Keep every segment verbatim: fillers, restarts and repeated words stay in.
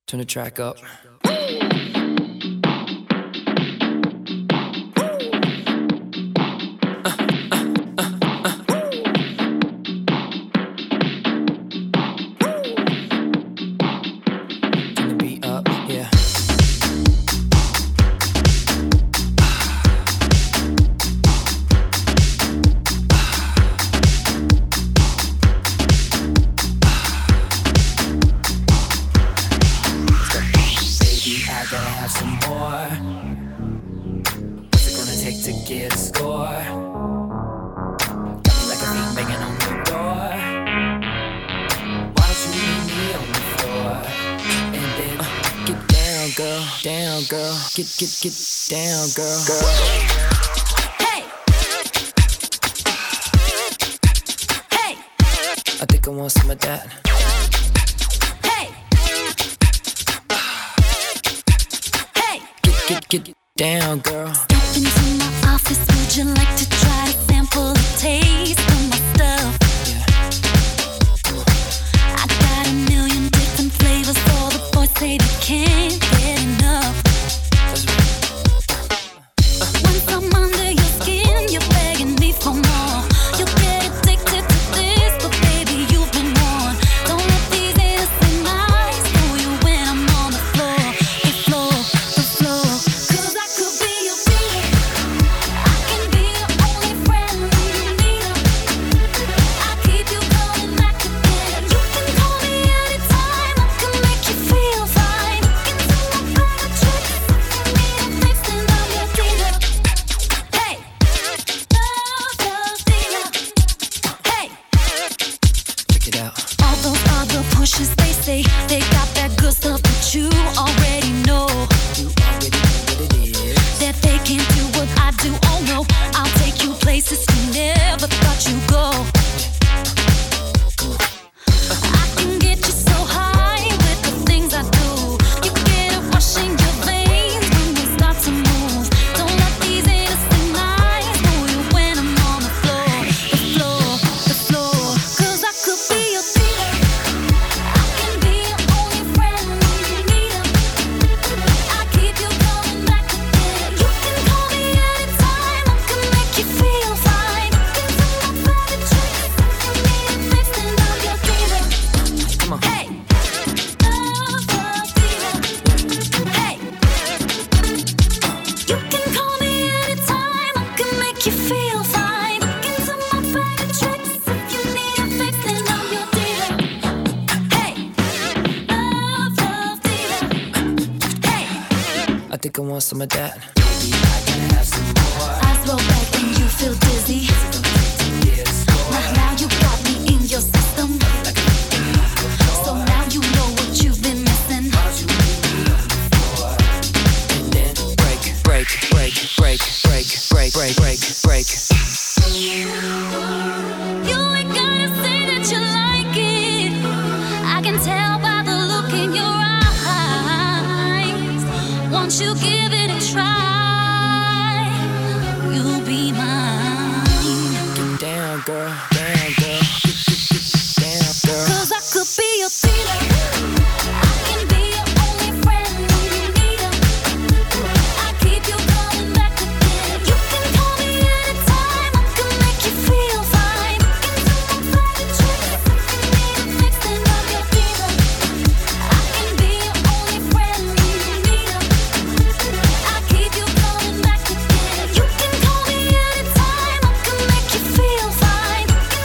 Turn the track up. Get, get, get down, girl. girl. Hey! Hey! I think I want some of that. Hey! Hey! Get, get, get down, girl. Step into my office, would you like to try to sample a taste of my stuff? Yeah. I got a million different flavors, all the boys say they can't get enough. I think I want some of that. Baby, I can have some more. Eyes roll back and you feel dizzy. Now, now you got me in your system. So now you know what you've been missing. And then break, break, break, break, break, break, break, break, break. You ain't gotta say that you like it. I can tell by the look in your eyes. Once you give it a try, you'll be mine. Get down, girl. Down, girl. Get, get, get down, girl. 'Cause I could be your dealer. I can be your only friend when you need her. I keep you coming back again. You can call me anytime. I can make you feel fine. Into my private tricks. If you need a fix, then I'm your dealer. I can be your only friend when you need her. I keep you coming back again. You can call me anytime. I can make you feel fine.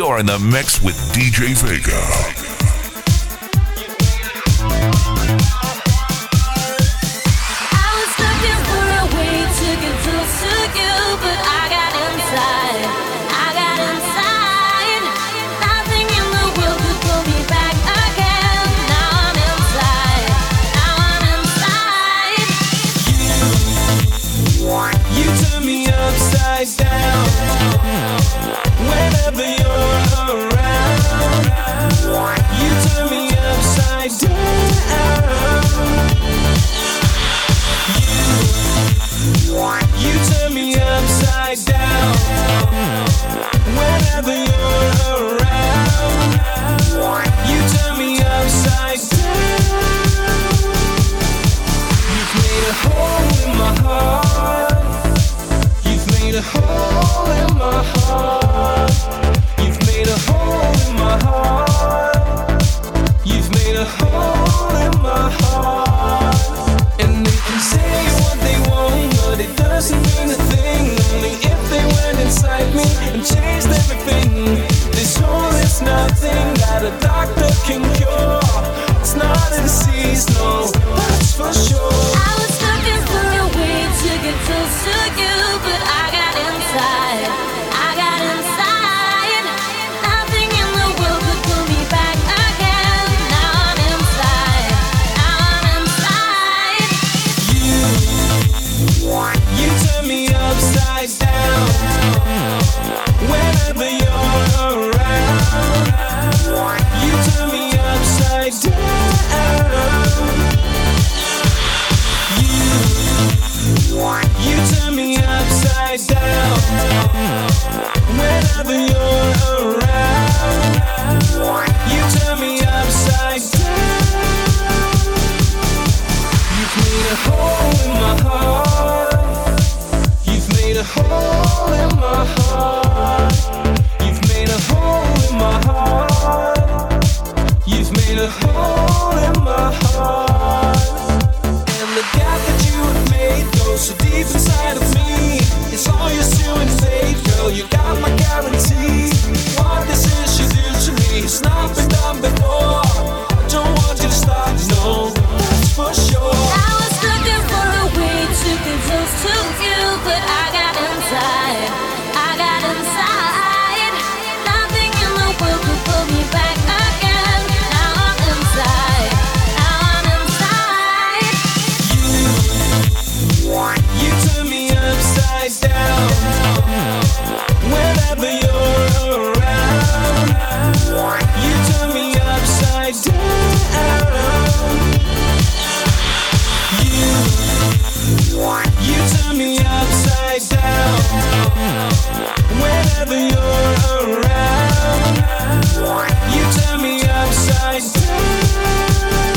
You're in the mix with D J Vega. Down whenever you're around, you turn me upside down. You, you turn me upside down whenever you're around. You turn me upside down. You've made a hole in my heart. Made a hole in my heart. You've made a hole in my heart. You've made a hole in my heart. And they can say what they want, but it doesn't mean a thing. Only if they went inside me and changed everything. This hole is nothing that a doctor can cure. It's not a disease, no, that's for sure. I was looking for a way to get close to you, but I got inside. I got inside. Nothing in the world could pull me back again. Now I'm inside. Now I'm inside. You, you turn me upside down whenever you're around. You turn me upside down. You, you turn me upside down whenever you're around. You turn me upside down. You've made a hole in my heart. You've made a hole in my heart. You've made a hole in my heart. You've made a hole in my heart. And the gap that you have made goes so deep inside of me. It's all yours to invade, girl, you got my guarantee. What this is you do to me, it's not been done before. I don't want you to stop, no, that's for sure. I was looking for a way to get close to you, but I got inside. I got inside. Nothing in the world could pull me back again. Now I'm inside. Now I'm inside. You, you turn me upside down whenever you're around. You turn me upside down. You, you turn me upside down whenever you're around. You turn me upside down.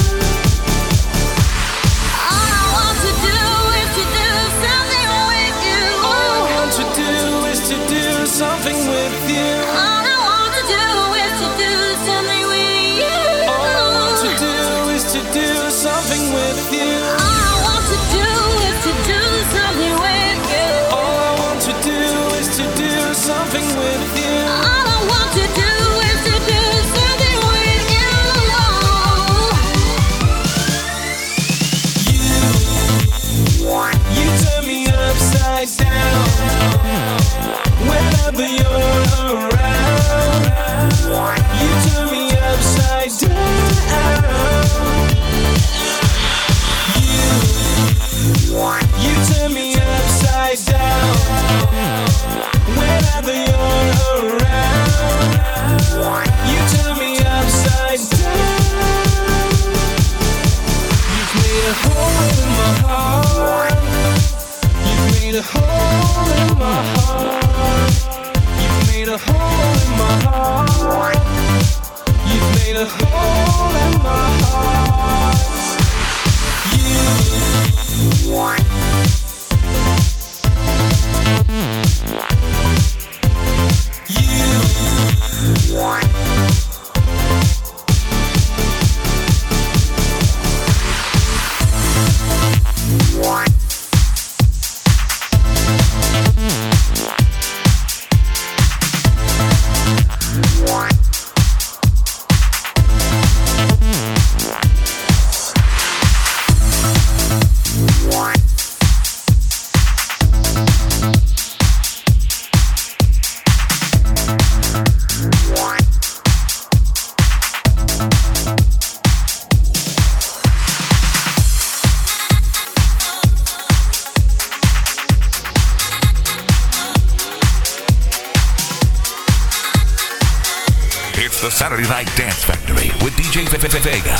All I want to do is to do something with you. All I want to do is to do something with you. All I want to do is to do something with you. All I want to do is to do something with you. All I want to do is to do something with you. All I want to do is to do something with you. All I want to do is to do something with you. You, you turn me upside down whenever you're around. You turn me upside down. You, you turn me upside down whenever you're around. You turn me upside down. You've made a hole in my heart. You've made a hole in my heart. You've made a hole in my heart. You've made a hole in my heart. You It's the Saturday Night Dance Factory with D J Vega.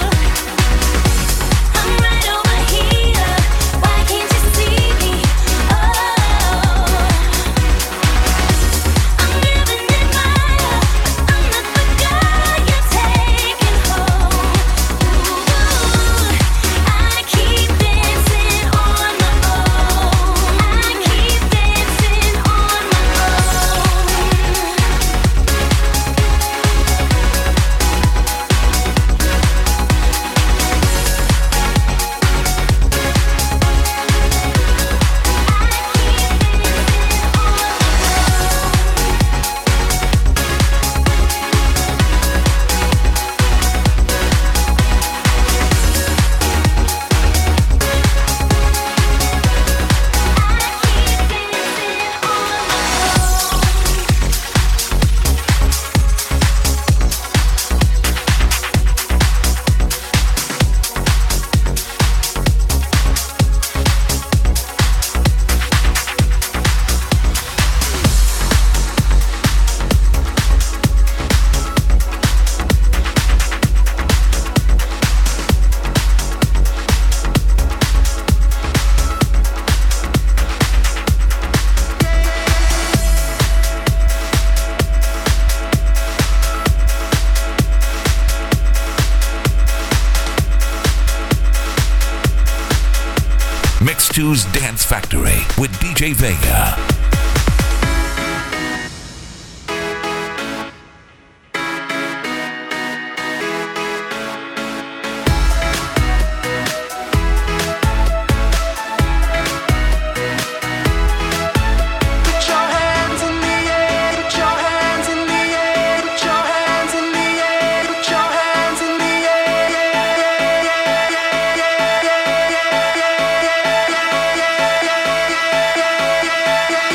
I'm right over here. Why can't you see me? News Dance Factory with D J Vega. Yeah.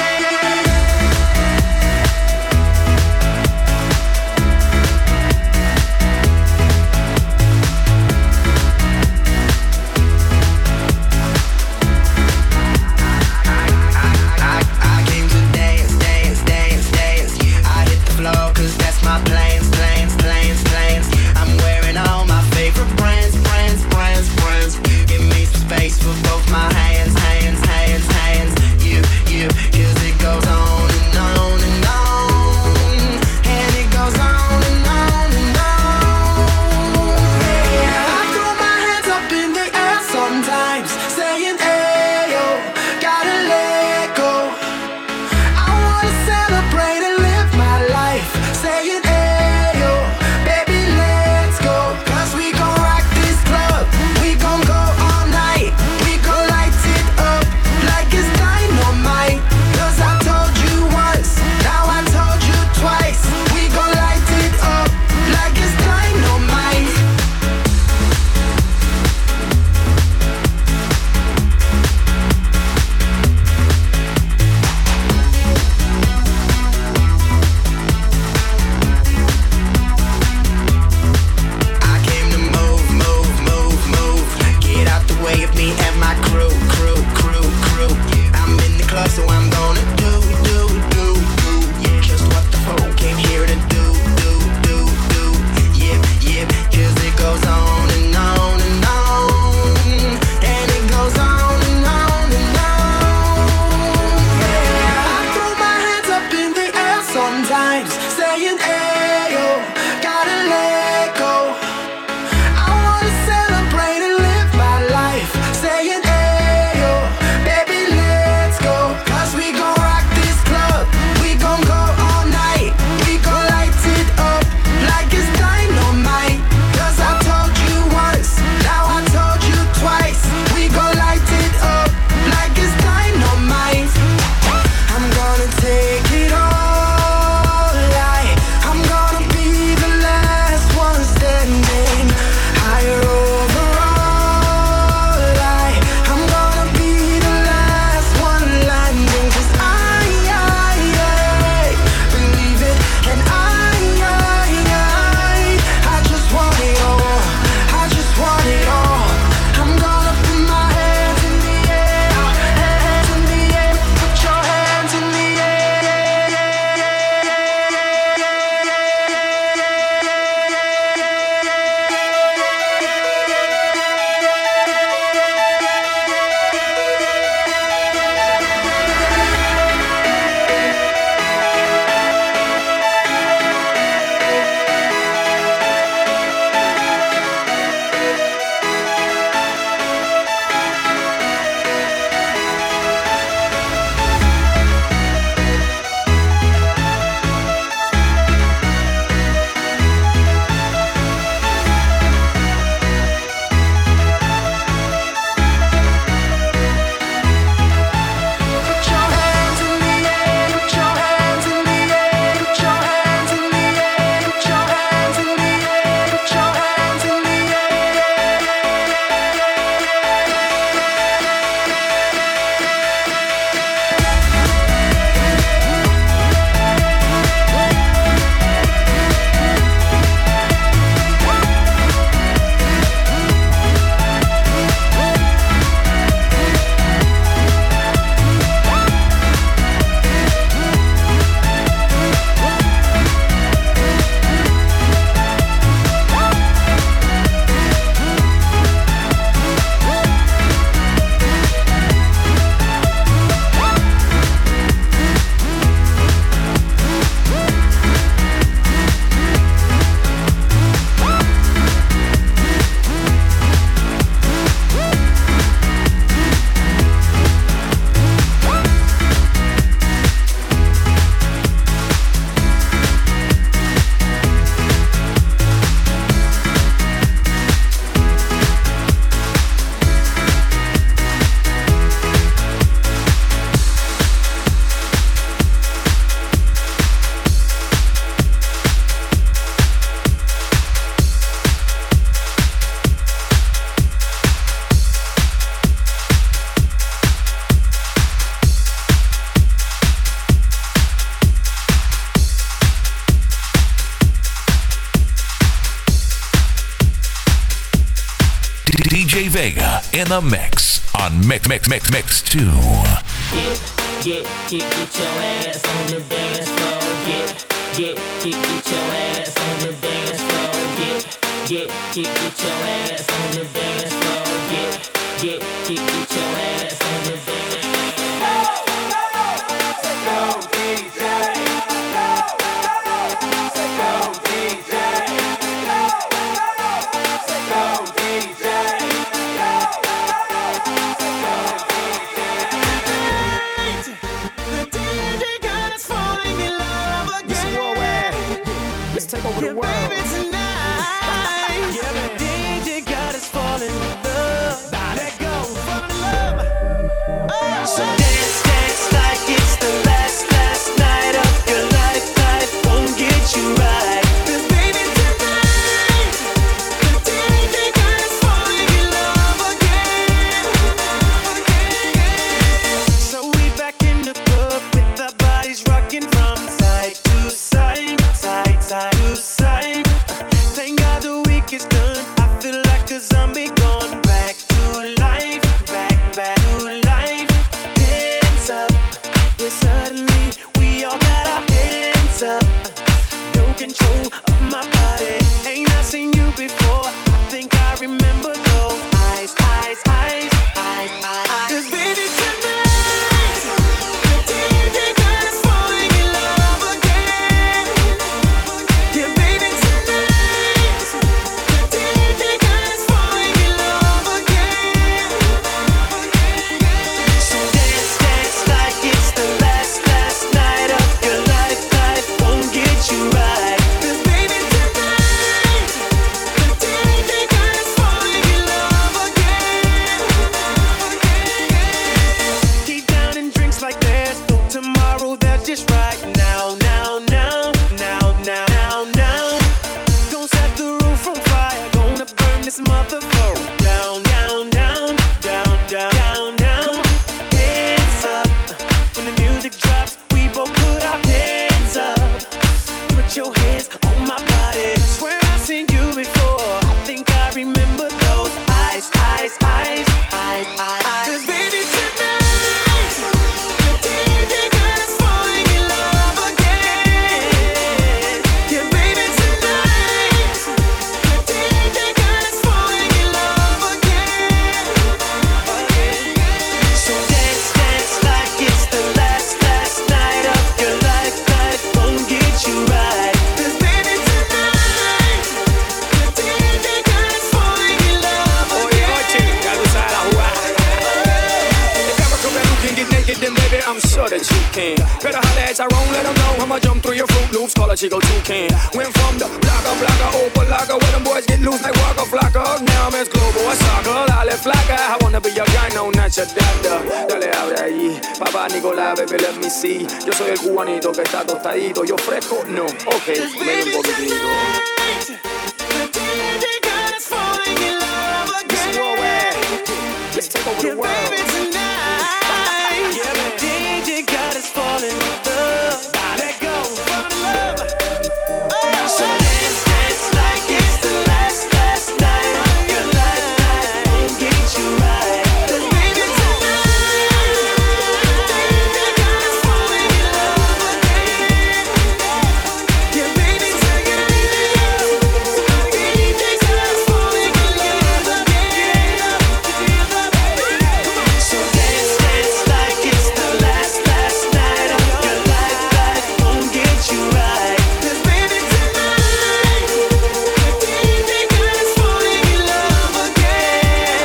J Vega in the mix on Mix Mix Mix Mix two. Get, get, get, get your ass on the dance floor. Get, get, get, get your ass on the dance floor. Get, get, get, get your ass on the dance floor. Get, get, get, get your ass on the dance floor. Go D J. Go D J. Go D J. Take over the world. Baby, tonight, yeah, man. D J got us falling in love. Let go, fall in love. Oh. So dance, dance like it's the last, last night of your life. Life won't get you right. 'Cause baby, tonight, the D J got us falling in love again. So we back in the club with our bodies rocking from side to side, side, side. Thank God the week is done. I feel like a zombie gone back to life, back, back to life. Hands up, yeah, suddenly we all got our hands up. No control of my body. Ain't I seen you before? I think I remember those eyes, eyes, eyes, eyes, eyes. 'Cause baby tonight, the D J got us falling in love again. Yeah, baby. Just right now, now, now, now, now, now, now. Don't set the roof on fire, gonna burn this motherfucker down, down, down, down, down, down, down. Hands up, when the music drops, we both put our hands up. Put your hands on my body. Swear I've seen you before. I think I remember those eyes, eyes, eyes, eyes, eyes. 'Cause baby tonight, the D J got us falling in love again. Yeah, baby tonight, the D J got us falling in love again. So dance, dance like it's the last, last night of your life. Life won't get you right. 'Cause baby tonight, the D J got us falling in love again. Oye, oye, ya tú sabes la jugada. If ever come back, you can get naked, then baby, I'm sure that you can. Better holler at Tyrone, let them know I'ma jump through your Fruit Loops, call a Chico Toucan. Went from the blocker, blocker, open locker, where them boys get loose like Waka Flocka. Now I'm as global as soccer, dale flaca. I wanna be your guy, no, not your doctor. Dale, abre ahí, papá Nicolás, baby, let me see. Yo soy el cubanito que está tostadito, yo fresco, no, ok, maybe un poquitito. Let's take over the world. Baby, tonight, yeah, man. D J got us falling in love. Let go, fall in love. Oh, so dance, dance like it's the last, last night of your life. Life won't get you right. 'Cause baby tonight, D J got us falling in love again. Yeah, baby, take it easy. D J got us falling in love again. So dance, dance like it's the last, last night of your life. Life won't get you right. 'Cause baby tonight, the D J got us falling in love again.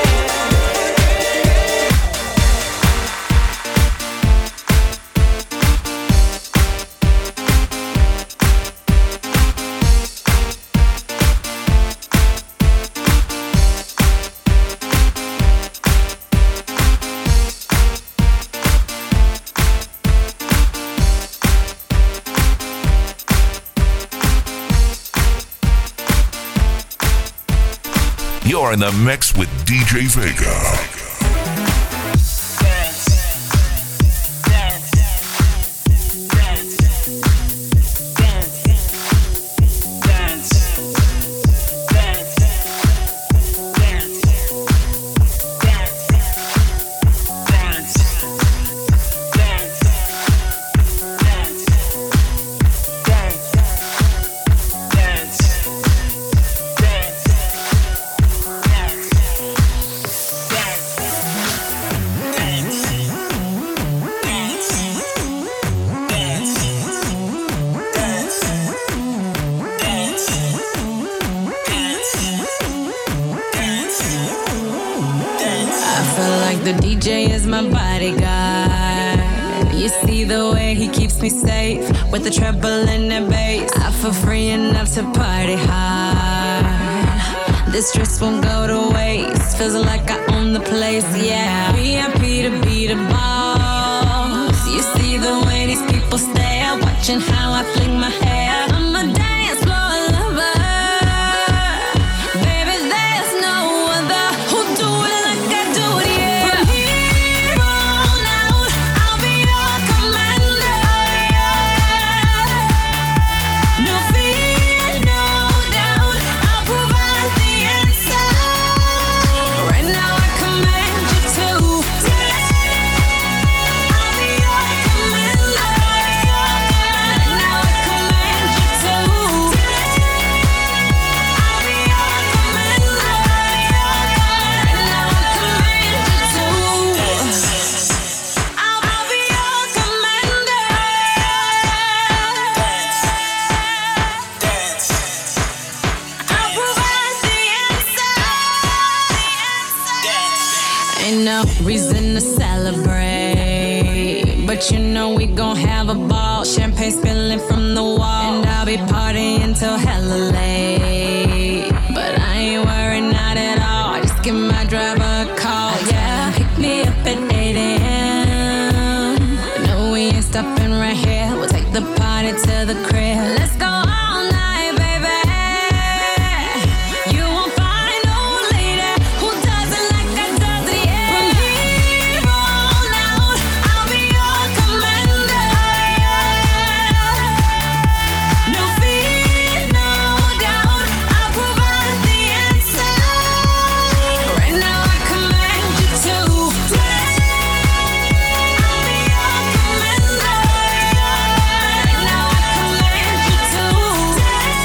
You're in the mix with D J Vega. the D J is my bodyguard. You see the way he keeps me safe with the treble and the bass. I feel free enough to party hard. This dress won't go to waste. Feels like I own the place, yeah. V I P to be the boss. You see the way these people stare, watching how I fling my hair. I'm a dance floor lover. Baby, there's no other who do it like I do it, yeah. From here on out, I'll be your commander. No fear, no doubt, I'll provide the answer. Right now I command you to I'll be your commander. Right now I command you to I'll be your commander. Right now I command you to I'll be your commander. I'll provide the answer. Ain't no reason to celebrate, but you know we gon' have a ball. Champagne spilling from the wall, and I'll be partying till hella late. But I ain't worried, not at all. Just give my driver a call, yeah. Pick me up at eight a.m. No, we ain't stopping right here. We'll take the party to the crib. Let's go all night, baby. You won't find no lady who does it like I does it, yeah. From here on out, I'll be your commander. No fear, no doubt, I'll provide the answer. Right now I command you to I'll be your commander. Right now I command you to I'll be your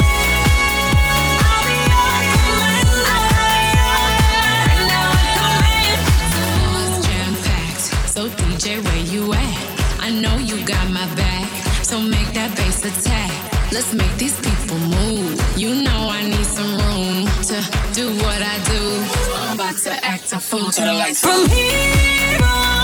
commander. Right now I command you to. It's jam-packed, so D J, where you at? I know you got my back, so make that bass attack. Let's make these people move. You know I need some room to do what I do. I'm about to act a fool to the lights. From here on